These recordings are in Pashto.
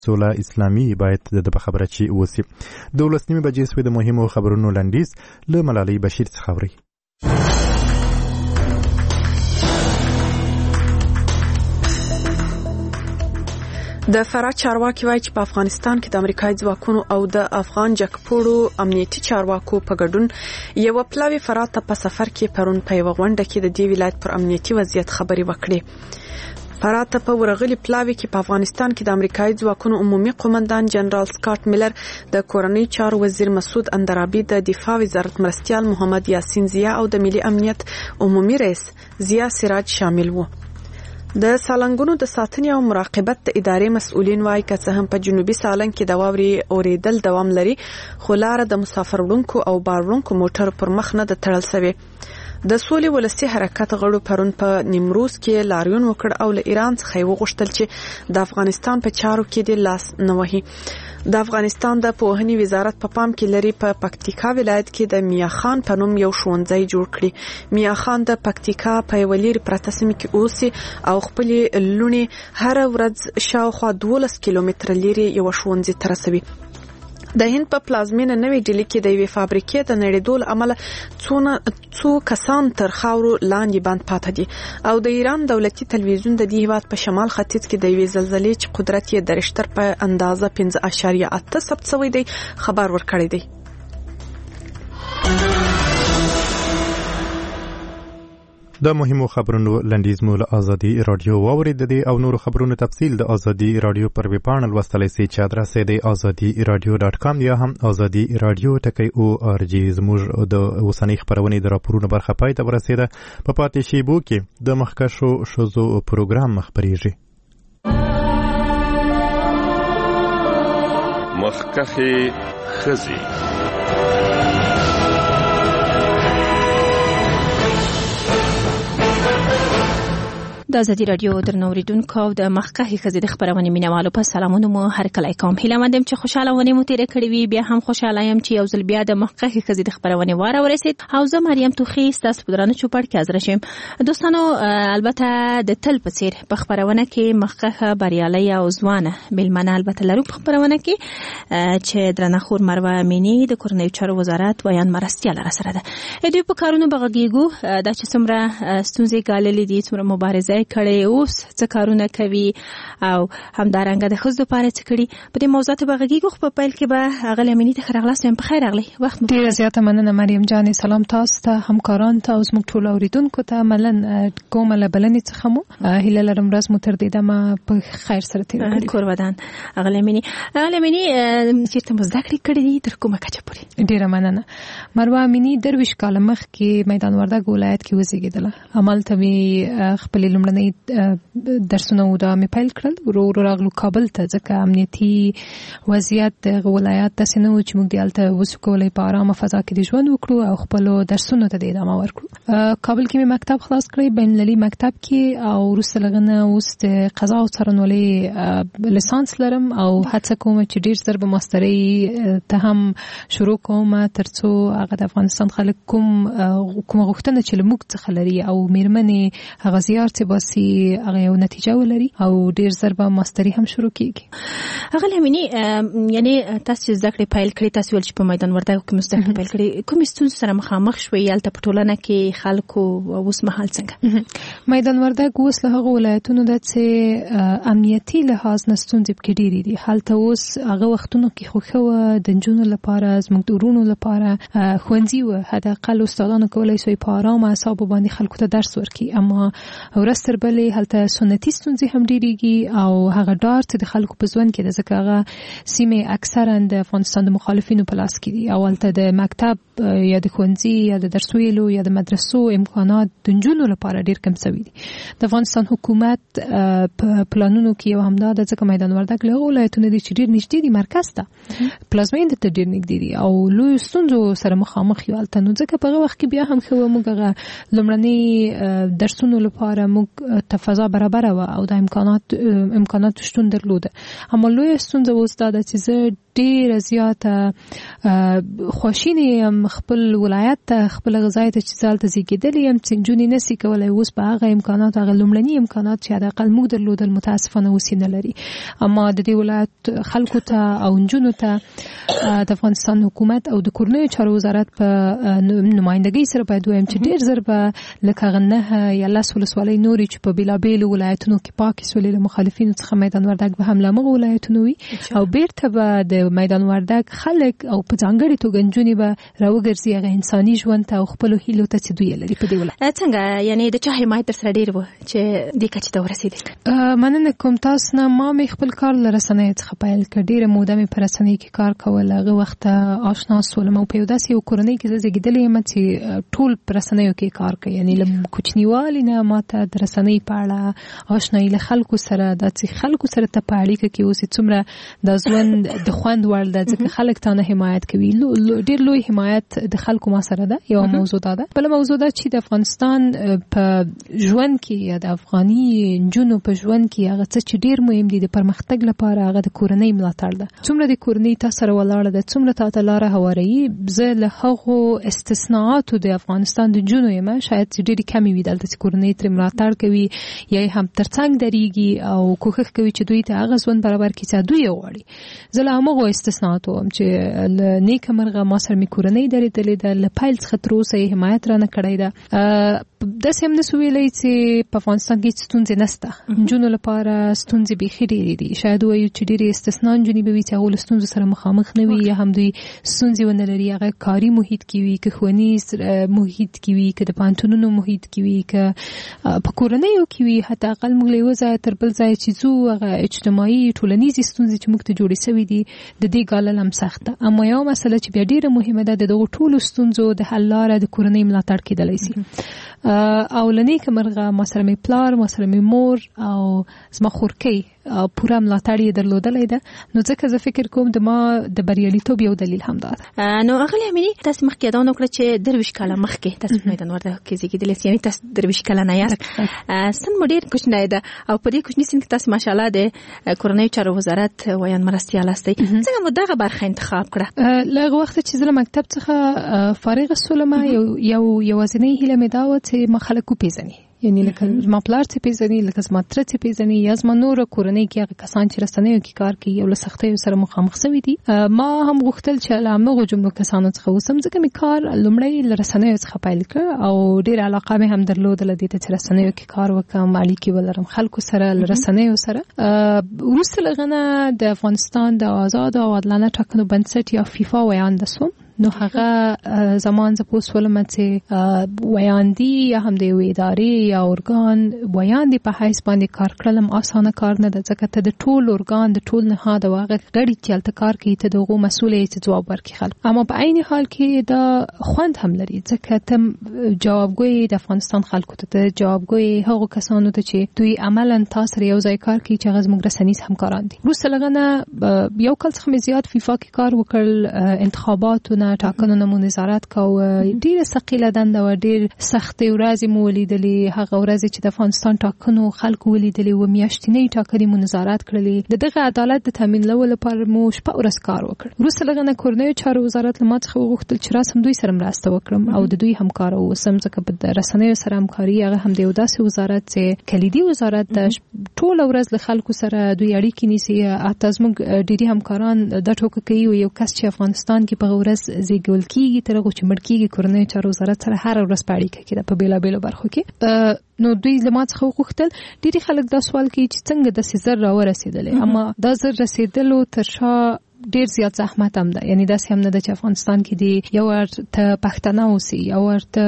سوله اسلامي باید د خبره چی وسی. 12 بجې سوی د مهمو خبرونو لنډیز له ملالۍ بشیر څخه اوري. د فراه چارواکي وایي چې په افغانستان کې د امریکایي ځواکونو او د افغان جګپوړو امنیتي چارواکو په ګډون یو پلاوی فراه ته په سفر کې پرون په یو غونډه کې د دې ولایت پر امنیتي وضعیت خبري وکړي. فراه ته په ورغلي پلاوی کې په افغانستان کې د امریکایي ځواکونو عمومي قومندان جنرال سکاټ میلر، د کورنۍ چارو وزیر مسعود اندرابي، د دفاع وزارت مرستیال محمد یاسین ضیا او د ملي امنیت عمومي رئیس ضیا سراج شامل وو. د سالنګونو د ساتنې او مراقبت د ادارې مسؤلین وايي که څه هم په جنوبي سالنګ کې د واورې اوریدل دوام لري، خو لاره د مسافر وړونکو او بار وړونکو موټر پر مخ نه د تړل شوی. د سولې ولسی حرکت غړو پرون په نیمروز کې لاریون وکړ او له ایران څخه وغوښتل چې د افغانستان په چارو کې د لاس نه وهي. د افغانستان د پوهنې وزارت په پام کې لري په پکتیکا ولایت کې د میا خان په نوم یو ښوونځی جوړ کړي. میا خان د پکتیکا په یو لري پرته سیمه کې اوسي او خپل لونی هر ورځ شاوخوا 12 کیلومتر لري یو ښوونځی ته رسوي. د هند په پلازمینه نوې ډیلی کې د یوې فابریکې د نړیدول عمله څو کسان تر خاورو لاندې باندې پاتې دي او د ایران دولتي تلویزیون د دې هیواد په شمال ختیځ کې د یوې زلزلې چې قدرت یې د رشتر په اندازه 5.8 ثبت شوی دی خبر ورکړی دی. د مهمو خبرونو لنډیز مو له آزادي رادیو واورید دي او نور خبرونو تفصیل د آزادي رادیو پر ویب پاڼه لوستلی سي چې ادرس یې د azadiradio.com یا هم azadi radio .org. زموږ د اوسنۍ خبرونې د راپورونو برخه پای ته ورسېده. په پاتې شیبو کې د مخکښو ښځو پروګرام خپریږي. مخکښې ښځې. د آزادي رادیو درنوریدونکو او د مخکښې ښځې د خبرونې مینوالو په سلامونو مو هرکلی کوم. هیله مند یم چې خوشاله ونې مو تېرې کړې وي. بیا هم خوشاله یم چې یو ځل بیا د مخکښې ښځې د خبرونې واره ورسېد او زه مریم توخی ستاسو په درانه چوپړ کې حاضره شم. دوستانو، البته د تل په څېر په خبرونه کې مخکښه، بریالۍ او ځوانه مېلمنه البته لرو په خبرونه کې چې درنه خور مروه امینی د کورنیو چارو وزارت ویان مرستیاله راسره ده. دوی په کارونو بغږیږو دا چې څومره ستونزې ګاللې دي، څومره مبارزه کړي، اوس څه کارونه کوي او همدارنګه د ښځو لپاره څه کړي. په دې موضوع ته بغږیږو. خو په پیل کې به هغه امینی ته ښه راغلاست. په خیر راغلی. وخت ډېره زیاته مننه مریم جانې. سلام تاسو ته، همکارانو ته او زموږ ټولو اوریدونکو ته. مننه کومه له بلنې څخه مو هیله لرم ورځ مو تر دې دمه په خیر سره تېره کړې. کور ودان. هغه امینی چېرته مو زده کړې کړې دي، تر کومه کچه پورې؟ ډېره مننه. مروه امینی 23 کاله مخکې میدان وردګ ولایت کې وزېږېدله. همالته مې خپلې لومړنۍ درسونه دا مې پیل کړل. ورو ورو راغلو کابل ته، ځکه امنیتي وضعیت د ولایت داسې نه و چې موږ دلته وسو کولی په ارامه فضا کې د ژوند وکړو او خپلو درسونو ته د ادامه ورکړو. کابل کې مې مکتب خلاص کړی، بین المللي مکتب کې، او وروسته له هغه نه اوس د قضا او څارنوالۍ لیسانس لرم او هڅه کوم چې ډېر ژر به ماسترۍ ته هم شروع کوم، تر څو هغه د افغانستان خلک کومه غوښتنه چې له موږ څخه لري او مېرمنې هغه زیار چې باسي هغه یو نتیجه ولري او ډېر ژر به ماستري هم شروع کیږي. هغه امینی، یعنی تاسو چې زده کړې پیل کړې، تاسو ول چې په میدان وردګ کې زده کړې پیل کړې، کومې ستونزې سره مخامخ شوې هلته په ټولنه کې خلکو اوس مهال څنګه؟ میدان وردګ اوس له هغه ولایتونو ده چې امنیتي لحاظ نه ستونزې پکې ډېرې دي. هلته اوس هغه وختونو کې خو ښه وه، د نجونو لپاره، زموږ د ورونو لپاره ښوونځي وه، حداقل استادانو کولی سوی په ارامه اعصابو باندې خلکو ته درس ورکړي. اما ورځ تر بلې هلته سنتي ستونزې هم ډېرېږي او هغه ډار چې د خلکو په ژوند کې ده، ځکه هغه سیمې اکثرا د افغانستان د مخالفینو په لاس کې دي او هلته د مکتب یا د ښوونځي یا د درس ویلو یا د مدرسو امکانات د نجونو لپاره ډېر کم شوي دي. د افغانستان حکومت په پلانونو کې یو همدا ده، ځکه میدان وردګ له هغو ولایتونو دي چې ډېر نږدې دي مرکز ته، پلازمینې ته ډېر نږدې دي او لویو ستونزو سره مخامخ یو هلته. نو ځکه په هغه وخت کې بیا هم ښه وه، موږ هغه لومړني درسونو لپاره موږ ته فضا برابره وه او د امکانات شتون درلوده. اما لویه ستونزه اوس دا ده چې زه ډیر زیاته خوشینه خپل ولایت ته خپل غذای ته چې ځالته زیږیدلې هم څنګه نسی کولای اوس په هغه امکانات هغه لومړني امکانات چې د اقل موږ درلودل متاسفانه اوس نه لري. اما د دې ولایت خلکو ته او نجونو ته د افغانستان حکومت او د کورنیو چارو وزارت په نمائندګۍ سره باید وایم چې ډیر زر به لکه غنه یا لاس ولسوالۍ نوري چې په بیلابېلو ولایتونو کې پاکي سولې مخالفینو څخه میدان وردګ به هم لمغه ولایتونو وي او بیرته به د میدان وردګ خلک او په ځانګړي توګه نجونې به راوګرځي هغه انساني ژوند ته او خپل هیلو ته چې دوی لري په دې ولایت. څنګه یعنی د چا حمایت در سره ډیر و چې دې کچې ته ورسېدې؟ مننه کوم تاسو نه. ما مې خپل کار له رسنیو څخه پیل کړ. ډیره موده مې په رسنیو کې کار کول. هغه وخت آشنا سولم او په یو داسې یو کورنۍ کې زیږیدلې یم چې ټول په رسنیو کې کار کوي. یعنی له کوچنیوالي نه ماته د رسنۍ په اړه آشنایي له خلکو سره د خلکو سره ته په اړیکه کې اوسې څومره د ژوند د خوند وړ ده ځکه خلک تانه حمایت کوي. ډیر لوی حمایت د خلکو ما سره ده. یو موضوع ده. بل موضوع ده چې د افغانستان په ژوند کې یا د افغاني نجونو په ژوند کې هغه څه چې ډیر مهم دي د پرمختګ لپاره هغه د کورنۍ ملاتړ ده. څومره د کورنۍ تاسو سره ولاړه ده څومره تاسو لاره هواري. زه له هغو استثناءاتو د افغانستان د نجونو یم شاید ډېری کمی وي دلته چې کورنۍ تر ملاتړ کوي یا هم ترڅنګ درېږي او کوښښ کوي چې دوی ته هغه ژوند برابر کړي چې دوی غواړي. زه له هغو استثناءاتو هم چې نیکه مرغه ما سره مې کورنۍ درېدلې ده له پیل څخه تر اوسه یې حمایت رانه کړی ده. داسې هم نسو ویلی چې په افغانستان کې ستونزې نشته. نجونو لپاره ستونزې بیخي ډېرې دي. شاید وایو چې ډېرې استثنا نجونې به وي چې هغو له ستونزو سره مخامخ نه وي یا هم دوی ستونزې ونه لري. هغه کاري محیط کې وي که ښوونیز محیط کې وي که د پوهنتونونو محیط کې وي که په کورنیو کې وي. حتی اقل موږ له یوه ځایه تر بل ځایه چې ځو هغه اجتماعي ټولنیزې ستونزې چې موږ ته جوړې سوي دي د دې ګالل هم سخت ده. اما یوه مسله چې بیا ډېره مهمه ده د دغو ټولو ستونزو د حل لاره د کورنۍ ملاتړ کېدلی شي. او لنیکه مرغه ما سره مې پلار ما سره مې مور او زما خورکۍ پوره ملاتړ یې درلودلی ده. نو ځکه زه فکر کوم د ما د بریالیتوب یو دلیل هم ده. نو اغلی امینی تاسو مخکې یادونه وکړه چې 23 کاله مخکې تاسو میدان وردګ کې زیږیدلې یعنی تاسو 23 کلنه یاست. سن مو ډېر کوچنی ده او په دې کوچني سن کې تاسو ماشاءالله د کورنۍ چارو وزارت ویان مرستیال یاستئ. څنګه مو دغه برخه انتخاب کړه؟ له هغه وخت چې زه له مکتب څخه فارغ شولم یو یوازینۍ هیله مې دا وه چې ما خلک وپېژني. یعنی لکه زما پلار چې پیژني لکه زما تره چې پیژني یا زما نور کورنۍ کې هغه کسان چې رسنیو کې کار کوي یو له سختیو سره مخامخ شوي دي. ما هم غوښتل چې له همدغو جملو کسانو څخه اوسم ځکه مې کار لومړی له رسنیو څخه پیل کړ او ډېره علاقه مې هم درلودله دې ته چې رسنیو کې کار وکړم اړیکې ولرم خلکو سره له رسنیو سره. وروسته له هغه نه د افغانستان د آزاد او عادلانه ټاکنو بنسټ یا فیفا ویانده سوم. نو هغه زمان زه پوه شولم چې ویاندي یا هم د یوې ادارې یا ارګان ویاندي په حیث باندې کار کړل اسانه کار نه ده ځکه ته د ټول ارګان د ټول نهاد او هغه غړي چې هلته کار کوي ته د هغو مسؤل یې چې ځواب ورکړي خلکو. اما په عین حال کې دا خوند هم لري ځکه ته جوابګوی د افغانستان خلکو ته جوابګوی هغو کسانو ته چې دوی عملا تا سره یو ځای کار کوي چې هغه زموږ رسنیز همکاران دي. وروسته له هغه نه یو کال څخه مې زیات فیفا کې کار وکړ. انتخاباتونه ټاکنو نه مو نظارت کوه. ډېره ثقیله دنده وه. ډېر سختې ورځې مو ولیدلې. هغه ورځې چې د افغانستان ټاکنو خلکو ولیدلې و میاشتنۍ ټاکنې مو نظارت کړلې. د دغه عدالت د تامینولو لپاره مو شپه ورځ کار وکړ. وروسته له هغه نه کورنیو چارو وزارت له ما څخه وغوښتل چې راسم دوی سره مرسته وکړم او د دوی همکاره واوسم ځکه په رسنیو سره همکاري هغه هم د یو داسې وزارت چې کلیدي وزارت ده. ټوله ورځ له خلکو سره دوی اړیکې نیسي. حتی زموږ ډېری همکاران دا ټوکه کوي یو کس چې افغانستان کې په ورځ زیږول کېږي تر هغو چې مړ کېږي کورنیو چارو وزارت سره هره ورځ په اړیکه کې ده په بېلابېلو برخو کې. نو دوی له ما څخه وغوښتل ډېری خلک دا سوال کوي چې څنګه داسې زر راورسېدلی. اما دا زر رسېدلو تر شا ډیر زیات زحمت هم ده. یعنی داسې هم نه ده چې افغانستان کې دی یو ورته پښتانه اوسي یو ورته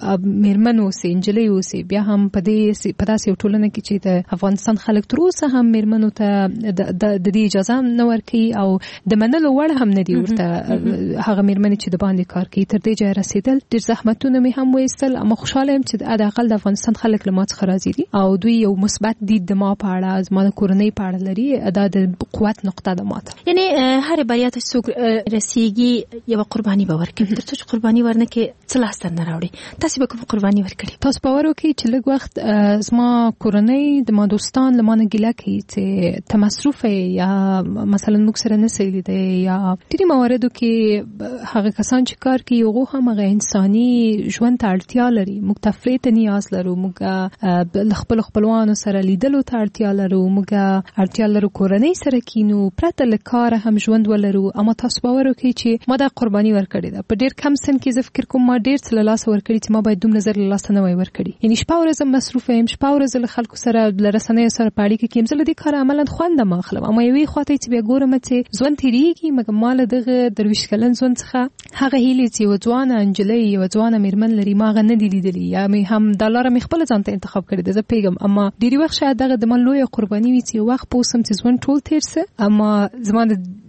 میرمن اوسي نجلۍ اوسي بیا هم په داسې یو ټولنه کې چې د افغانستان خلک تر اوسه هم میرمنو ته د دې اجازه نه ورکوي او د منلو وړ هم نه دي ورته هغه میرمنې چې د باندې کار کوي. تر دې ځایه رسېدل ډېر زحمتونه مې هم وایستل. اما خوشحاله یم چې حداقل د افغانستان خلک له ما څخه راضي دي او دوی یو مثبت دید د ما په اړه زما د کورنۍ په اړه لري. دا د قوت نقطه ده ماته. یعنی د هر بریا ته څوک رسیږي یو قرباني به ورکړي ترڅو چې قرباني ورنکې څه لاس ته نه راوړي تاسو به کوم قرباني ورکړي تاسو باور وکړئ چې لږ وخت زما کورنۍ د ما دوستان لمانه ګیله کوي چې ته مصروف یا مثلا موږ سره نه سیلی دی یا ډېری مواردو کې هغه کسان چې کار کوي هغه هم هغه انساني ژوند ته اړتیا لري موږ تفریح ته نیاز لرو موږ خپل خپلوانو سره لیدلو ته اړتیا لرو موږ اړتیا لرو کورنۍ سره کینو پرته له کاره هم ژوند ولرو اما تاسو باور وکړئ چې ما دا قرباني ورکړې ده په ډېر کم سن کې زه فکر کوم ما ډېر څه له لاسه ورکړي چې ما باید دومره زر له لاسه نه وای ورکړي یعنی شپه ورځ مصروف یم شپه ورځ له خلکو سره له رسنیو سره په اړیکه کې یم زه له دې کاره عملاً خوند نه اخلم اما یوې خواته چې بیا ګورم چې ژوند تېرېږي مګر ما له دغه درویشت کلن ژوند څخه هغه هیلې چې یوه ځوانه نجلۍ یوه ځوانه میرمن لري ما هغه نه دي لیدلي یا مې هم دا لاره مې خپله ځان ته انتخاب کړې ده زه پوهېږم اما ډېری وخت شاید دغه د ما لویه قرباني وي چې یو وخت پوه شم چې ژوند ټول تېر څه اما زما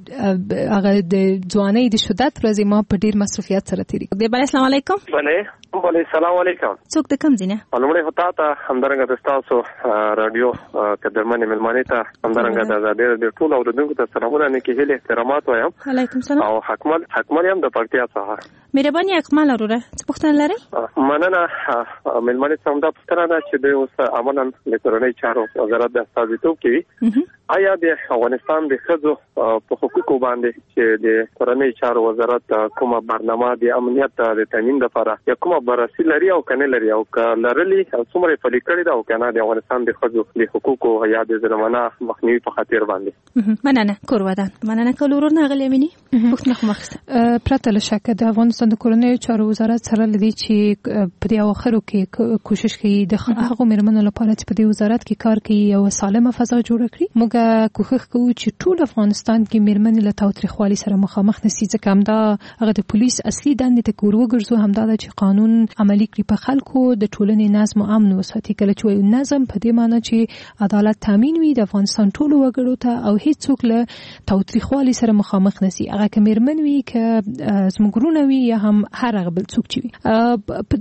هغه د ځوانۍ د شدت ورځې ما په ډېر مصروفیت سره تېرېږي دی بله السلام علیکم بله السلام علیکم څوک د کوم ځای نه لومړی خو تا ته همدارنګه د ستاسو راډیو قدرمنې مېلمانې ته همدارنګه د ازادۍ راډیو ټولو اورېدونکو ته سلامونه نیکې هیلې احترامات وایم وعلیکم السلام او حکمل یم د پکتیا څخه مهرباني اکمل وروره څه پوښتنه لرئ مننه مېلمانې ته همدا پوښتنه ده چې دوی اوس عملاً د کورنۍ چارو وزارت د استازیتوب کوي آیا د افغانستان د ښځو په حقوقو باندې چې د کورنۍ چارو وزارت کومه برنامه د امنیت د تامین لپاره یا کومه بررسي لري او کنه لري او لرلي څومره پلي کړی دا او کنه د افغانستان د ښځو د حقوقو یا د ظلمانه مخنیوي په خاطر باندې مننه کورودان مننه کولور نه غلې مني پښتنه مخسته پرته له شک د افغانستان د کورنۍ چارو وزارت سره لدی چې په دې اواخرو کې کوشش کوي د هغه مېرمنو لپاره چې په دې وزارت کې کار کوي او سالمه فضا جوړ کړي موږ کوښښ کوو چې ټول افغانستان کې مېرمنې له تاوتریخوالي سره مخامخ نشي ځکه همدا هغه د پولیس اصلي دندې ته کور وګرځو همدا ده چې قانون عملي کړي په خلکو د ټولنې نظم او امن وساتي کله چې وایو نظم په دې معنی چې عدالت تامین وي د افغانستان ټولو وګړو ته او هیڅوک له تاوتریخوالي سره مخامخ نشي هغه که مېرمن وي که زموږ ورونه وي یا هم هر هغه بل څوک چې وي په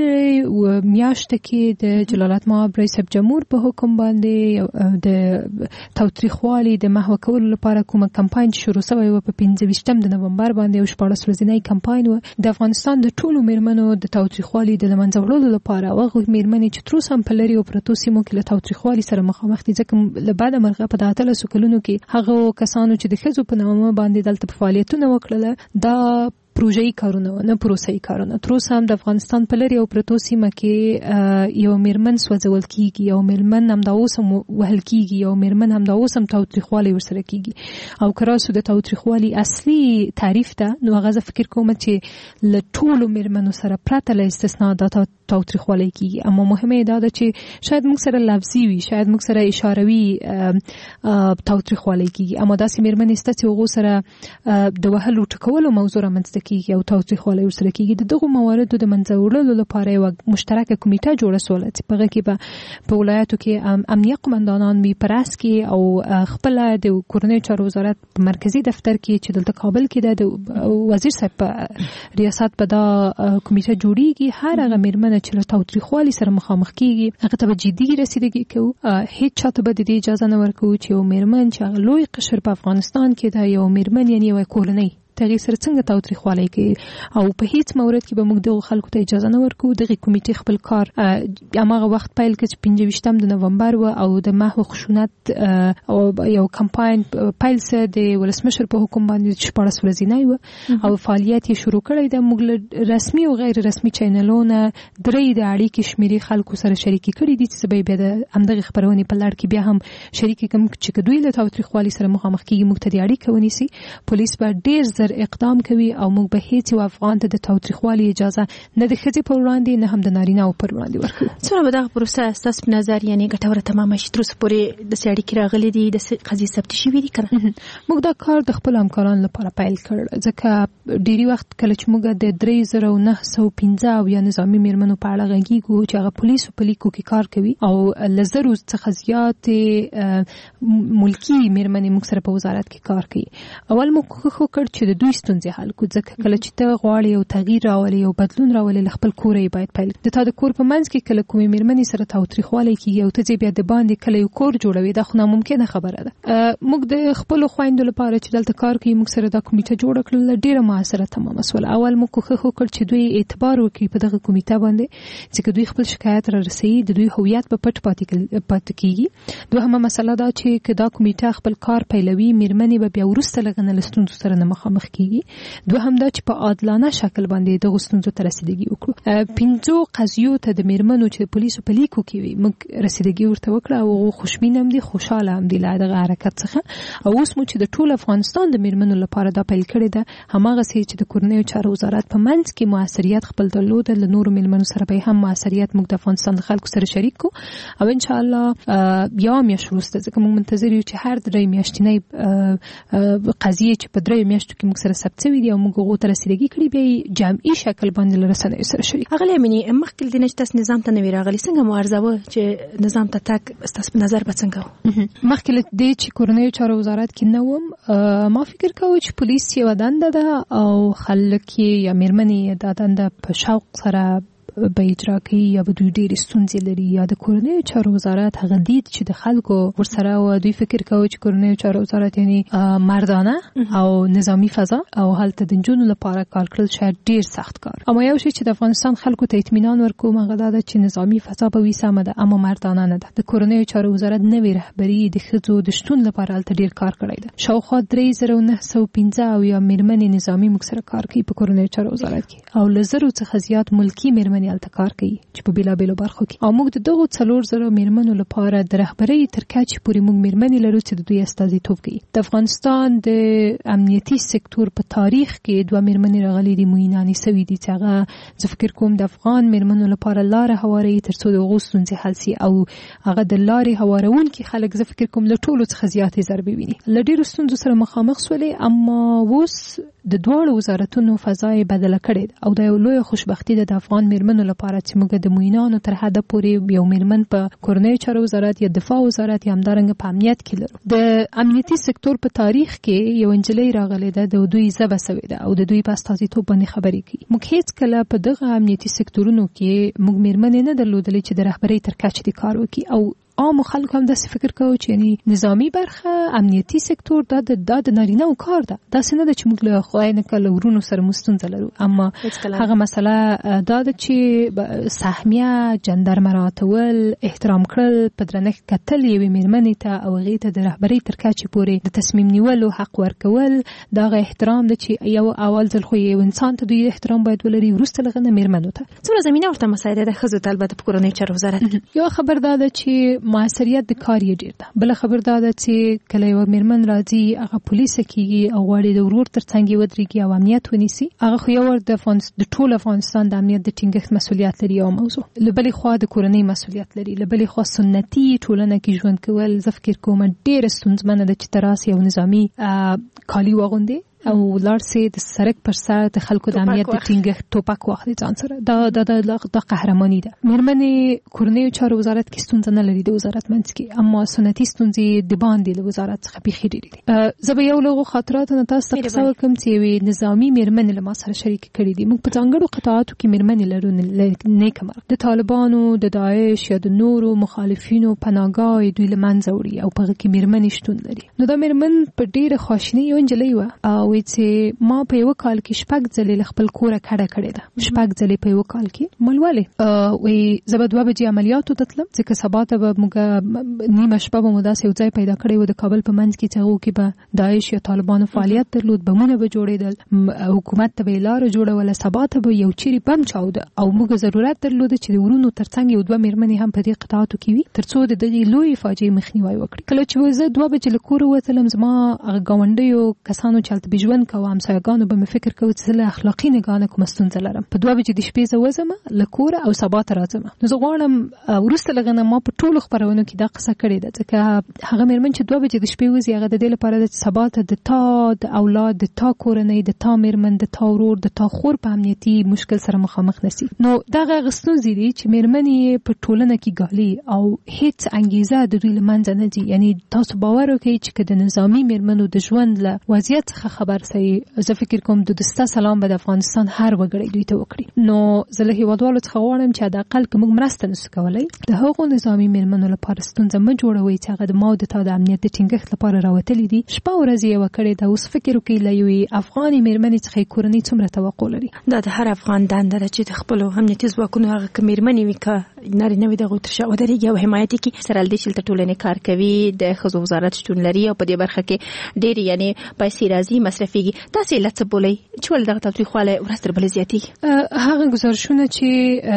تېرې میاشت کې د جلالت مآب رئیس جمهور په حکم باندې د تاوتریخوالي د محو کولو لپاره کومه کمپاین شروع شوی و په 25 د نومبر باندې او 14 ورځنی کمپاین و د افغانستان د ټولو مېرمنو د تاوتریخوالي د لمنځه وړلو لپاره او هغه مېرمنې چې تر اوسه هم په لري او پرتو سیمو کې له تاوتریخوالي سره مخامخ دي ځکه له بعده مرغه په 13 کلونو کې هغه کسانو چې د ښځو په نامه باندې دلته په فعالیتونه وکړل دا پروژې کارونه نه پروسې کارونه تر اوسه هم د افغانستان په لري او پرتو سیمه کې یو مېرمن سوځول کیږي یو مېرمن هم دا اوسه وهل کیږي یو مېرمن هم دا اوسه تاوتریخوالي ورسره کیږي او کراسو د تاوتریخوالي اصلي تعریف ده نو هغه فکر کوم چې له ټولو مېرمنو سره پرته له استثنا د تاوتریخوالي کیږي اما مهمه دا ده چې شاید موږ سره لفظي وي شاید موږ سره اشاروي تاوتریخوالي کیږي اما داسې مېرمنې سته چې هغه سره د وهلو ټکولو موضوع رامنځته کیږي او تاوتریخوالي ورسره کیږي د دغه مواردو د منځه وړلو لپاره یو مشترکه کمیټه جوړه شوله چې په هغه کې په ولایتو کې امنیه قومندانان وي په راس کې او خپل د کورنۍ چارو وزارت په مرکزی دفتر کې چې دلته کابل کې د وزیر صاحب په ریاست په دا کمیټه جوړیږي هر هغه مېرمن چې له تاوتریخوالي سره مخامخ کیږي هغه ته جدي رسیدګي کوو هیڅ چاته به د اجازه نه ورکوو چې یو مېرمن چې هغه لوی قشر په افغانستان کې دا یو مېرمن یعنی یو کورنۍ تغیر سره څنګه تاوتریخوالي کوي او په هیڅ مورد کې به موږ دغه خلکو ته اجازه نه ورکوو دغه کمیټې خپل کار هغه وخت پیل کړ چې 25 د نومبر او د محو خشونت او یو کمپاین پیل سره د ولسمشر په حکم باندې 14 ورځې و او فعالیت یې شروع کړی د موږ رسمي او غیر رسمي چینلونو درې د اړیکې شمیرې خلکو سره شریکي کړي دي چې به د همدغه خبرونه په لړ کې بیا هم شریکي کوم چې دوی له تاوتریخوالي سره مخامخ کیږي موږ ته د اړیکې ونیسي پولیس به ډیر اقدام کوي او موږ به هیڅ یو افغان ته د تاوتریخوالي اجازه نه د ښځې پر وړاندې نه هم د نارینه پر وړاندې ورکوو. څومره به دغه پروسه ستاسو په نظر یعنې ګټوره تمامه شي تر اوسه پورې داسې اړیکې راغلي دي داسې قضیې ثبت شوي دي که نه؟ موږ دا کار د خپلو همکارانو لپاره پیل کړ ځکه ډېری وخت کله چې موږ د 3915 یا نظامي مېرمنو په اړه غږیږو چې هغه پولیسو په لیکو کې کار کوي او له 1000 څخه زیاتې ملکي مېرمنې موږ سره په وزارت کې کار کوي. اول موږ کوښښ وکړ چې د د دوی ستونزې حل کو. ځکه کله چې ته غواړې یو تغییر راولې یو بدلون راولې خپل کور یې باید پیل د تا د کور په منځ کې کله کومې میرمنې سره تاوتریخوالی کیږي او ته بیا د باندې کله یو کور جوړوي دا خو ناممکنه خبره ده. موږ د خپل خويندو لپاره چې دلته کار کوي موږ سره دا کمیټه جوړ کړل ډیره موثره تمامه سول. اول موږ کوښښ وکړ چې دوی اعتبار وکړي په دغه کمیټه باندې چې دوی خپل شکایت را رسي د دوی هویت په پټ پاتې کیږي. دوهمه مسله دا چې کدا کمیټه خپل کار پیلوي میرمنې به بیا ورسته لغنه لستون سره نه مخامخ کیږي. دوهم دا چې په عادلانه شکل باندې د غوښتنو ته رسیدګي وکړو. 5 قضیو ته د میرمنو چې پولیسو په لیکو کې وي موږ رسیدګي ورته وکړه او خوشبینه هم دي خوشاله هم دي له دغه حرکت څخه. او اوس مو چې د ټول افغانستان د میرمنو لپاره دا پیل کړی ده هماغه سي چې د کورنیو چارو وزارت په منځ کې موثریت خپل درلود له نورو میرمنو سره به هم موثریت موږ د افغانستان د خلکو سره شریک کو او ان شاء الله بیا میاشت وروسته ځکه موږ منتظر یو چې هر درې میاشتنۍ قضیه چې په درې میاشتو کې موږ سره ثبت شوی دی او موږ غوښتل رسیدګي کړی به جمعي شکل باندې لرسنه سره شریک. اغلی منی مخکې د نشټس نظام ته نوی راغلی څنګه مبارزه چې نظام ته تک ستاسو په نظر به څنګه مخکې د دې چې کورنیو چارو وزارت کې نوم ما فکر کوم چې پولیس یو دنده ده او خلک یا میرمنې د دنده په شوق سره به اجرا کوي یا به دوی ډېر ستونزې لري یا د کورنیو چارو وزارت هغه دید چې د خلکو ورسره او دوی فکر کوي چې کورنیو چارو وزارت یعنی مردانه او نظامی فضا او هلته د جنونو لپاره کار کول شاید ډېر سخت کار. اما یو شی چې د افغانستان خلکو ته اطمینان ورکوم هغه دا چې نظامی فضا به وي سمه ده اما مردانه نه ده. د کورنیو چارو وزارت نوې رهبری د ښځو د شتون لپاره هلته ډېر کار کړی ده. شاوخوا 3915 او یا میرمنې نظامی موږ سره کار کوي په کورنیو چارو وزارت کې او له زرو څخه زیات ملکی میرمنې هلته کار کوي چې په بیلابیلو برخو کې. او موږ د دغو 4000 میرمنو لپاره د رهبری تر کچې پورې موږ میرمنې لرو چې د دوی استازیتوب کوي. د افغانستان د امنیتي سکتور په تاریخ کې دوه میرمنې راغلي دي موینانې سوي دي چې هغه زه فکر کوم د افغان میرمنو لپاره لاره هواري ترڅو د هغو ستونزې حل شي او هغه د لارې هواروونکي خلک زه فکر کوم له ټولو څخه زیاتې ضربې ویني. له ډېرو ستونزو سره مخامخ سولې اما اوس د دواړو وزارتونو فضای بدله کړې ده او دا یو لوی خوشبختی ده د افغان میرمنو لپاره چې موږ د موینانو تر حده پورې یو میرمن په کورنیو چارو وزارت یا دفاع وزارت یا همدارنګه په امنیت کې لرو. د امنیتي سکتور په تاریخ کې یو انجلۍ راغلې ده د دوی زبه سوي ده او د دوی په استازیتوب باندې خبرې کوي. موږ هیڅ کله په دغه امنیتي سکتورونو کې موږ میرمنې نه درلودلې چې د رهبرۍ تر کچې د کار وکړي او عام خلک هم داسې فکر کوي چې یعنی نظامی برخه امنیتي سکتور د نارینه او کار ده دا څنګه چې موږ له خوای نه کله ورونو سره مستونزه لرو اما هغه مسله دا د چې سهمیه جندر مراتول احترام کړل په درنښت کتل یوې میرمنې ته او هغې ته د رهبرۍ تر کچې پورې د تصمیم نیولو حق ورکول دغه احترام ده چې یو اول ځل خو یو انسان ته دوی احترام باید ولري وروسته لغه میرمنو ته څومره زمینه ورته مساعده ده ښځو ته البته په کورنیو چارو وزارت یو خبر دا ده چې موثریت د کار یې ډیر ده. بل خبر دا ده چې کله یو میرمن راځي هغه پولیس کېږي او غواړي د ورور تر څنګ ودرېږي او امنیت ونیسي هغه خو یو د ټول افغانستان د امنیت د ټینګښت مسؤلیت لري او موضوع له بلې خوا د کورنۍ مسؤلیت لري له بلې خوا سنتي ټولنه کې ژوند کول زه فکر کوم ډېره ستونزمنه ده چې تراس یو نظامي کالي واغوندي او لاړ سي د سرک پر سر د خلکو د امنیت د ټینګښت ټوپک واخلي ځان سره دا قهرماني ده. میرمنې کورنیو چارو وزارت کې ستونزه نه لري د وزارت منځ کې اما سنتي ستونزې د باندې له وزارت څخه بیخي ډېرې دي. زه به یو لغو خاطراتو نه تاسو ته قصه وکړم چې یوې نظامي میرمنې له ما سره شریکې کړي دي. موږ په ځانګړو قطاعاتو کې میرمنې لرو نیکه مرغ د طالبانو د داعش یا د نورو مخالفینو پناهګاه دوی له منځه وړي او په هغه کې میرمنې شتون لري. نو دا میرمن په ډېره خواشینۍ یو نجلۍ وه او چې ما په یو کال کې 6 ځلې خپل کوره کډه کړې ده 6 ځلې په یو کال کې ملولې وې زه به 2 بجې عملیاتو ته تلم ځکه سبا ته به موږ نیمه شپه به مو داسې یو ځای پیدا کړی و د کابل په منځ کې چې هغو کې به داعش یا طالبانو فعالیت درلود بمونه به جوړېدل حکومت ته به یې لاره جوړوله سبا ته به یو چیرې بم چاوده او موږ ضرورت درلوده چې د ورونو تر څنګ یو 2 میرمنې هم په دې قطاعاتو کې وي تر څو د دغې لویې فاجعې مخنیوی وکړي. کله چې زه 2 بجې له کوره وتلم زما هغه ګاونډیو کسانو چې هلته ژوند کوه همسایګانو به مې فکر کوي چې له اخلاقي نګاه نه کومه ستونزه لرم په 2 بجې د شپې زه وځم له کوره او سبا ته راځم. نو زه غواړم وروسته لږ نه ما په ټولو خپرونو کې دا قصه کړې ده ځکه هغه میرمن چې 2 بجې د شپې وځي هغه د دې لپاره ده چې سبا ته د تا د اولاد د تا کورنۍ د تا میرمن د تا ورور د تا خور په امنیتي مشکل سره مخامخ نشي. نو دغه ستونزې دي چې میرمنې په ټولنه کې ګالي او هیڅ انګیزه د دوی له منځه نه ځي. یعنی تاسو باور وکړئ چې د نظامی میرمنو د ژوند له وضعیت څخه خبر سي زه فکر کوم د دستا سلام به د افغانستان هر وګړي دوی ته وکړي. نو زه له هیوادوالو څخه غواړم چې د اقل کوم مرسته نشو کولای د هغو نظامی میرمنو لپاره ستونزه مه جوړوي چې هغه د ماده ته د امنیت د ټینګښت لپاره راوتلې دي. شپه ورځ یې وکړي دا اوس فکر وکړي لوي افغاني میرمنې څخه کورنۍ څومره توقع لري. دا د هر افغان دنده ده چې د خپل امنیتي ځواکونو هغه کمیرمنې وي که نارینه وي دغه ترشا ودرېږي او حمایت کوي. سره د چې ټولنې کار کوي د ښځو وزارت شتون لري او په دې برخه کې ډېر یعنی پیسې راځي مصرفيږي. تاسو لڅ بولئ چې ول دغه تاریخواله ورستر بل زیاتی هغه گزارشونه چې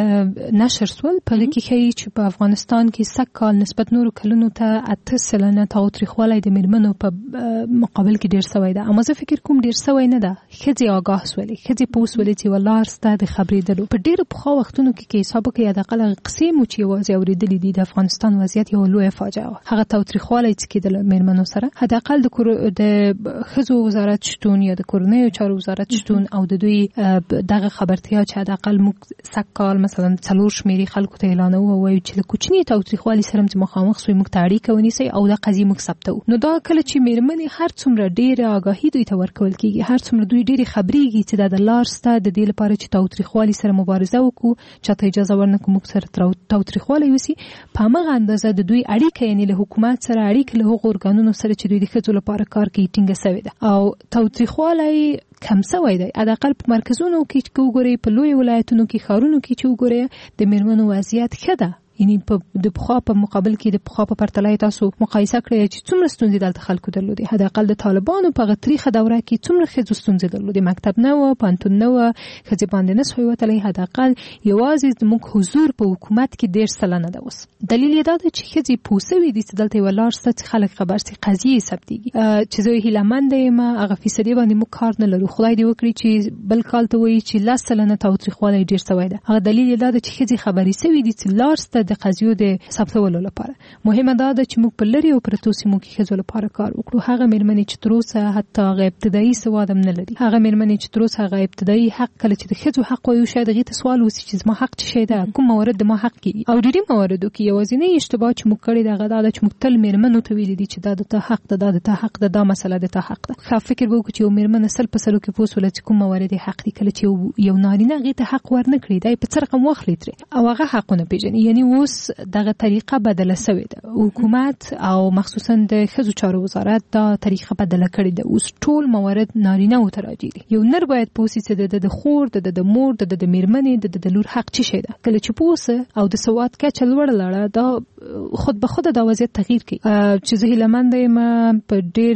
نشر سول په لکه کې چې په افغانستان کې سکهال نسبت نورو کلونو ته 8% تاریخواله د میرمنو په مقابل کې ډېر سوی ده. اما زه فکر کوم ډېر سوی نه ده. خځې آگاه سولې خځې پوسولې چې ولار ستاسو د خبرې درو په ډېر پخوا وختونو کې حساب کې د اقل قسم چې وځي اوریدلې دي د افغانستان وضعیت یو لوی فاجعه هغه تاریخواله چې د میرمنو سره حد اقل د خځو وزارت شتون یا د کورنۍ چارو وزارت شتون او د دوی دغه خبرتیا چې حد اقل موږ سکهال مثلا څلور شمیري خلکو ته اعلان ووایو چې کوچنی تاریخواله سره مخامخ سوی موږ تاریخ ونیسي او د قضیه موږ ثبتو. نو دا کله چې میرمنې هر څومره ډېر آگاهی دوی ته ورکول کیږي هر څومره دوی ډېری خبرېږي چې د لار ستا د دې لپاره چې تاریخواله سره مبارزه وکړو چاته اجازه ورنکو موږ سره تاریخواله وسی په هغه اندازه د دوی اړیکه یعنی له حکومت سره اړیکه له هغو ارګانونو سره چې دوی د ښځو لپاره کار کوي ټینګه شوې ده او تاریخواله کم سوی دی. اقل په مرکزونو کې چې وګورئ په لوی ولایتونو کې ښارونو کې چې وګورئ د میرمنو وضعیت ښه ده. یعنی د بخوا په مقابل کې د بخوا په پرتله تاسو مقایسه کړئ چې څومره ستونزې دلته خلکو درلودي. حد اقل د طالبانو په غتریخه دوره کې څومره ښځو ستونزې درلودي. مکتب نه و پانتون نه و ښځې باندې نه سوی وتلی. حد اقل یوازې زموږ حضور په حکومت کې 1.5% ده. اوس دلیل یې دا ده چې ښځې پوسوي دي چې دلته ولار ست خلک خبر سي قضیه ثبتېږي چې زه هیلهمند یم هغه فیصدي باندې موږ کار نه لرو. خدای دې وکړي چې بل کال ته وایي چې 10% تاریخواله ډېر سوی ده. هغه دلیل یې دا ده چې ښځې خبرې سوي دي چې لار ست د قضیو د ثبتولو لپاره. مهمه دا ده چې موږ په لري او پرتو سیمو کې ښځو لپاره کار وکړو. هغه میرمنې چې تر اوسه حتی هغه ابتدایي سواد هم نه لري هغه میرمنې چې تر اوسه هغه ابتدایي حق کله چې د ښځو حق وایو شاید هغې ته سوال وسي چې زما حق څه شی ده کوم موارد د ما حق کېږي. او ډېرې مواردو کې یوازینی اشتباه چې موږ کړی ده هغه دا ده چې موږ تل میرمنو ته ویلي دي چې دا د ته حق ده دا د ته حق ده دا مسله د ته حق ده. ښه فکر به وکړو چې یو میرمن سل په سلو کې پوه شوله چې کوم موارد حق دي کله چې یو نارینه هغې ته حق ورنه کړي دا په څه رقم واخلي ترې او هغه حقونه پېژني. یعنی اوس دغه طریقه بدله شوې ده. حکومت او مخصوصا د ښځو چارو وزارت دا طریقه بدله کړې ده. اوس ټول موارد نارینه و ته راجع دي. یو نر باید پوسي چې د خور د مور د میرمنې د لور حق څه شي ده. کله چې پوسه او د سواد کچه لوړ لاړه دا خود به خود دا وضعیت تغییر کوي. چې زه هیلهمند یم په ډېر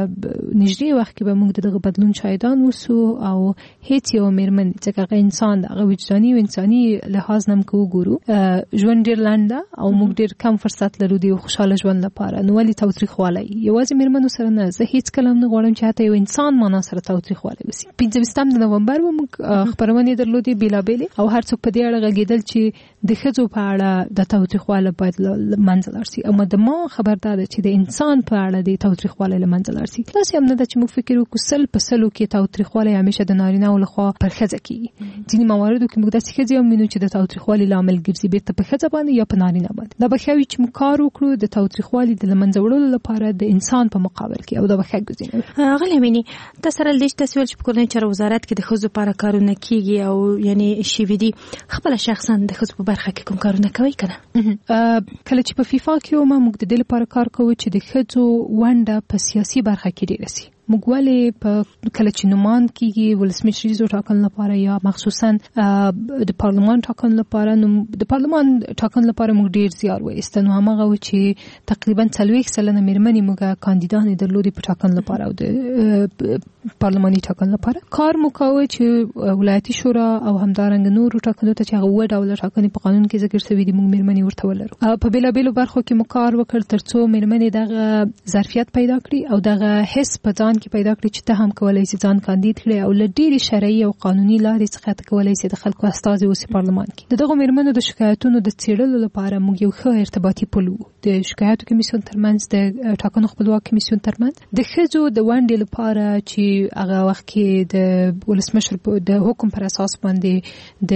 نږدې وخت کې به موږ دغه بدلون شاهدان اوسو او هیڅ یو میرمن چې هغه انسان د وجداني او انساني لحاظ نم کو ګورو ژوند ډېر لاند او موږ ډېر کم فرصت لرو دی خوشاله ژوند لپاره. نو ولې تاریخواله یوازې میرمنو سره نه زه هیڅ کلام نه غواړم چې حتی یو انسان معنا سره تاریخواله وسی. 15 نومبر موږ خبرونه درلودې بیلابېلې او هر څوک په دې اړه غږېدل چې د ښځو په اړه د تاریخواله باید منځ لاړ شي. اما د ما خبردار ده چې د انسان په اړه د تاریخواله منځ لاړ شي. تاسو هم نه ده چې موږ فکر وکړو سل په سلو کې تاریخواله همیشه د نارینه او لخوا پر ښځه کېږي. ځینې مواردو کې موږ داسې ښځې هم وینو چې د تاریخوالي لامل ګرځي بیرته په ښځه باندې یا په نارینه باندې. دا به ښه وي چې موږ کار وکړو د تاریخوالي د له منځه وړلو لپاره د انسان په مقابل کې او دا به ښه ګزینه وي. غلې مینې تاسو سره لږ تسویل چې په کورنۍ چارو وزارت کې د ښځو لپاره کارونه کیږي او یعنی شوي دي خپل شخصا د ښځو په برخه کې کوم کارونه کوي کنه. کله چې په فیفا کې موږ د دې لپاره کار کوو چې د ښځو ونډه په سیاسي برخه کې ډېره شي. موږ ولې په کله چې نومان کېږي ولسمشریزو ټاکنو لپاره یا مخصوصا د پارلمان ټاکنو لپاره نو د پارلمان ټاکنو لپاره موږ ډېر زیار وایست. نو هغه و چې تقریبا 40% میرمنې موږ کاندیدانې درلودې په ټاکنو لپاره او د پارلماني ټاکنو لپاره کار مو کوو چې ولایتي شورا او همدارنګ نورو ټاکنو ته چې هغه و ډول ټاکنې په قانون کې ذکر شوی دي موږ میرمنې ورته ولرو. په بیلابېلو برخو کې مو کار وکړ ترڅو میرمنې دغه ظرفیت پیدا کړي او دغه حس په ځان کې پیدا کړي چې ته هم کولای شې ځان کاندید کړې او له ډېرې شرعي او قانوني لارې څخه ته کولای شې د خلکو استازي اوسې پارلمان کې. دغه میرمنو د شکایتونو د څېړلو لپاره موږ یو ښه ارتباطي پل وو د شکایتو کمیسیون ترمنځ د ټاکنو خپلواک کمیسیون ترمنځ د ښځو د ونډې لپاره چې هغه وخت کې د ولسمشر د حکم پر اساس باندې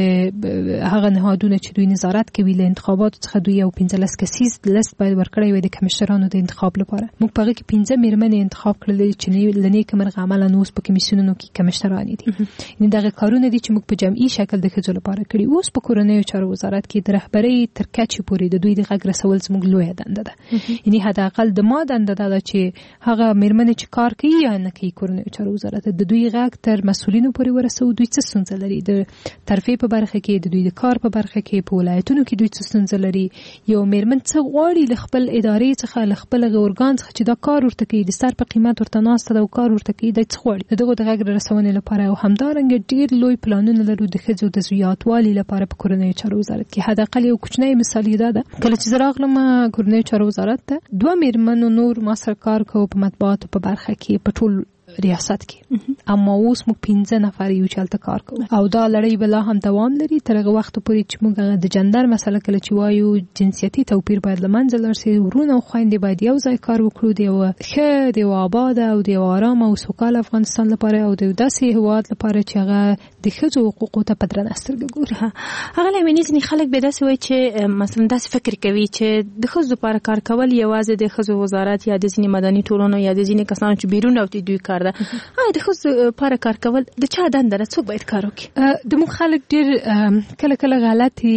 د هغه نهادونه چې دوی نظارت کوي له انتخاباتو څخه دوی یو 15 کسیز لیست باید ورکړی وي د کمشنرانو د انتخاب لپاره. موږ په هغه کې 15 میرمنې انتخاب کړل چې لنی کمرغه عملا اوس په کمیسیونونو کې کمشنران دي. یعنی دغه کارونه دي چې موږ په جمعي شکل د ښځو لپاره کړی. اوس په کورنیو چارو وزارت کې د رهبرۍ تر کچې پورې د دوی د غږ رسول زموږ لویه دنده ده. یعنی حد اقل د ما دنده ده چې هغه میرمنې چې کار کوي یا نه کوي کورنیو چارو وزارت د دوی غږ تر مسؤلینو پورې ورسوي. دوی څه ستونزه لري د ترفیع په برخه کې، د دوی د کار په برخه کې، په ولایتونو کې دوی څه ستونزه لري، یو میرمن څه غواړي له خپل ادارې څخه له خپل اورګان څخه چې دا کار ورته کوي د سر په قیمت ورته ناسته ده او کار ورته کوي د څه غواړي دغه د غږ رسونې لپاره. او همدارنګه ډیر لوی پلانونه لرو د ښځو د زیاتوالي لپاره په کورنیو چارو وزارت کې. حد اقل یو کوچنی مثال دا ده کله چې زه راغلم کورنیو چارو وزارت ته 2 میرمنو نور ما سره کار کوو په مطبوعاتو په برخه کې په ټول ریاست کې، اما اوس موږ 15 نفر یو چلته کار کوو او دا لړۍ بلا هم دوام لري تر هغه وخت پورې چې موږ د جندر مسله کله چې وایو جنسیتي توپیر باید له منځه لاړ شي. ورونه او خويندې باید یو ځای کار وکړو د یو ښه د آباد او د آرام او سوکاله افغانستان لپاره او د داسې هیواد لپاره چې هغه د ښځو حقوقو ته په درنه سترګه ګوري. هغه لمنې ځینې خلک به داسې وایي چې مثلا داسې فکر کوي چې د ښځو لپاره کار کول یوازې د ښځو وزارت یا د ځینې مدني ټولنو یا د ځینې کسانو چې بیرون راوتي دوی کار ده. د ښځو لپاره کار کول د چا دنده ده؟ څوک باید کار وکړي؟ د موږ خلک ډېر کله غلطي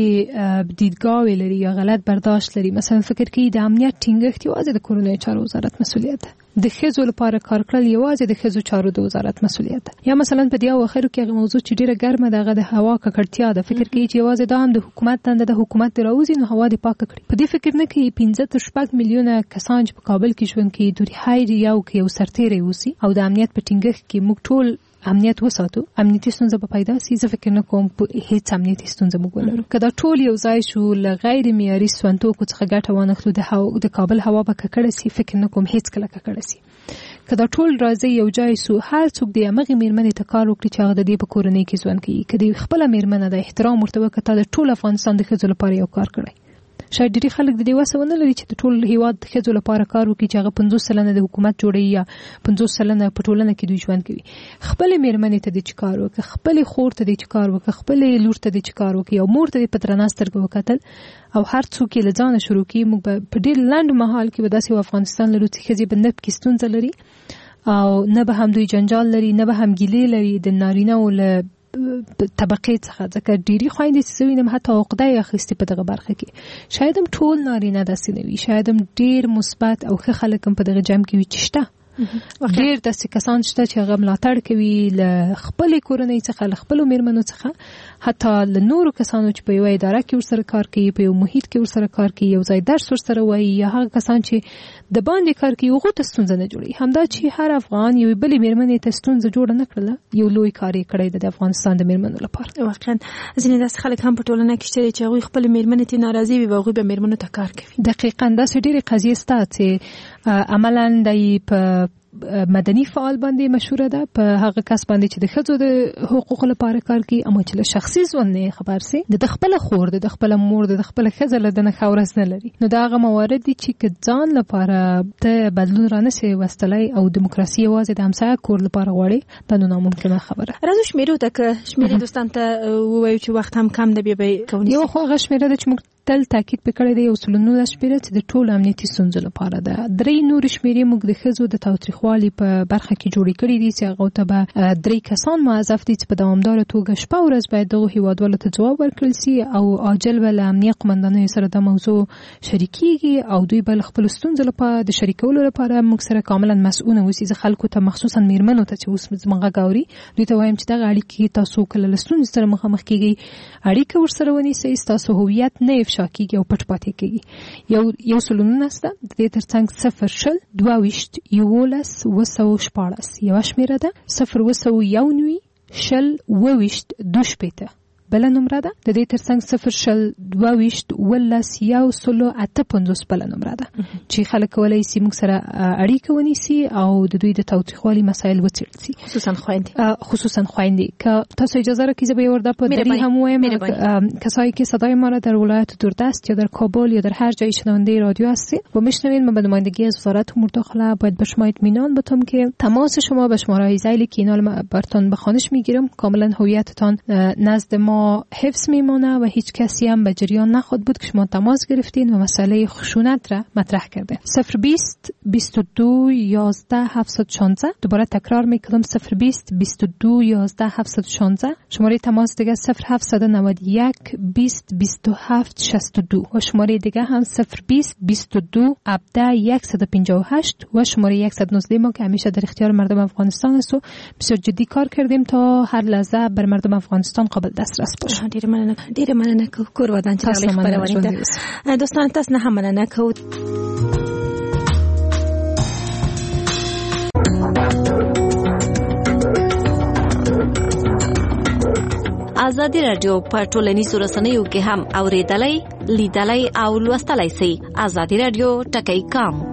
دیدګاوې لري یا غلط برداشت لري. مثلا فکر کوي د امنیت ټینګښت یوازې د کورنیو چارو وزارت مسؤلیت ده، د ښځو لپاره کار کول یوازې د ښځو چارو د وزارت مسؤلیت ده. یا مثلا په دې اواخرو کې هغه موضوع چې ډیره ګرمه ده د هوا ککړتیا ده، فکر کوي چې یوازې دا هم د حکومت دنده ده، حکومت راوځي نو هوا دې پاکه کړي. په دې فکر نه کوي 15 تر 6 میلیونه کسان چې په کابل کې ژوند کوي دوی هایر یو سرتیری وسی او د امنیت په ټینګښت کې موږ ټول امنیت وساتو. امنیتي ستونزه به پیدا شي، زه فکر نه کوم هیڅ امنیتي ستونزه موږ ولرو. کله ټول یو ځای شو ل غیر معیاري سونتوکو څخه ګټه وانخلو د کابل هوا به ککړه شي، فکر نه کوم هیڅ کله ککړه شي. کله ټول راځي یو ځای سو هر څوک د امغه میرمنې ته کار وکړي چې هغه د دې په کورنۍ کې ژوند کوي، کله خپل میرمنه د احترام ورته وکړه د ټول افغانستان د ښځو لپاره یو کار کړی. شاید ډېری خلک د دې وسه ونه لري چې د ټول هیواد د ښځو لپاره کار وکړي چې هغه 50% د حکومت جوړي یا 50% په ټولنه کې دوی ژوند کوي. خپل میرمنې ته د چکار وکړي، خپل خور ته د چکار وکړي، خپل لور ته د چکار وکړي او مور ته د پترناستر وکتل او هر څوک له ځانه شروع کوي. موږ په ډېر لاند مهال کې به داسې افغانستان لرو چې ښځې په نب کې ستونزه لري او نه به هم دوی جنجال لري، نه به هم ګیلې لري د نارینه او له طبقه څخه. ځکه ډېری خويندې چې وینم حتی عقده یې اخیستې په دغه برخه کې. شاید هم ټول نارینه داسې نه وي، شاید هم ډېر مثبت او ښه خلک هم په دغه جمع کې وي چې شته. ډېر داسې کسان شته چې هغه ملاتړ کوي له خپل کورنۍ څخه، له خپل میرمنو څخه، حتی له نورو کسانو چې په یو اداره کې ورسره کار کوي، په یو محیط کې ورسره کار کوي، یو ځای درس ورسره وایي، یا هغه کسان چې د باندې کار کوي هغه ته ستونزه نه جوړي. همدا چې هر افغان یو بل میرمنې ته ستونزه جوړ نه کړله، یو لوی کار یې کړی د افغانستان د میرمنو لپاره. واقعا ځینې داسې خلک هم په ټولنه کې شته چې هغوی خپل میرمنې ته ناراضي وي او هغوی به میرمنو ته کار کوي. دقیقاً داسې ډېرې قضیې شته چې عملاً د مدني فعال باندې مشهور ده، په هغه کس باندې چې د ښځو د حقوقو لپاره کار کوي، اما چې له شخصي ژوند نه خبر سي، د خپل خور د خپل مور د خپل ښځه له دنه خورس نه لري. نو دا هغه موارد دي چې ځان لپاره ته بدلون رانسي وستلای او دیموکراسي یوازې د همسایه کور لپاره غواړي، دا نو ناممکنه خبره. راځو شمیرو ته که شمیرې دوستان ته ووایو چې وخت هم کم دی، بیا به کوي یو خو هغه شمیره ده چې موږ تل تاکید پکړی دی، 19 شمیره چې د ټول امنیتي ستونزو لپاره ده. 3 نور شمیرې موږ د ښځو د تاوتریخوالي په برخه کې جوړې کړې دي چې هغه ته به 3 کسان موظف دي چې په دوامدار توګه شپه ورځ باید دغه هیوادوالو ته جواب ورکړل شي او عاجل ول امنیت قومندانانو سره د موضوع شریکيږي او دوی بل خپل ستونزو لپاره د شریکولو لپاره موږ سره کاملا مسؤل اوسي. خلکو ته مخصوصا میرمنو ته چې اوس مغه غاوري دوی ته وایم چې دغه اړیکې تاسو کله لستون سره مخامخ کیږي، اړیکه ورسره ونیسئ، تاسو هویت نه افشا کیږي او پټ پاتې کیږي. یو سلونه نسته د دې ترڅنګ 0 22 11 214 یو شمیره ده 0 219 0 22 2 بل نمره ده. د دې ترڅنګ 022 بل نمره ده چې خلک کولای شي موږ سره اړیکه ونیسي او د دوی د تاوتریخوالي مسایل وڅېړي، خصوصا خويندې. که تاسو اجازه راکړئ زه به وردا په دری هم وایم کسایی که صدای ما را در ولایت دوردست یا در کابل یا در هر جای شنونده رادیو هستید و میشنوید، من به نمایندگی از وزارت امور داخله باید به شما اطمینان بدم که تماس شما به شماره زیلی که اینا براتون به خانش میگیرم کاملا هویتتان نزد ما حفظ میمونه و هیچ کسی هم به جریان نخواهد بود که شما تماس گرفتین و مسئله خشونت را مطرح کردین. 020 22 11 716 دوباره تکرار میکنم 020 22 11 716. شماره تماس دیگه 0791 20 27 62 و شماره دیگه هم 020 22 17 158 و شماره 119 ما که همیشه در اختیار مردم افغانستان است و بسیار جدی کار کردیم تا هر لحظه بر مردم افغانستان قابل دسترس باشه. ډیره مننه کور ودان چې راغلی خبرونه ده. دوستان تاسو نه هم مننه کوو. ازادي رادیو په ټولنیزو رسنیو کې هم اوریدلای، لیدلای او لوستلای شئ. ازادي رادیو ټکی کام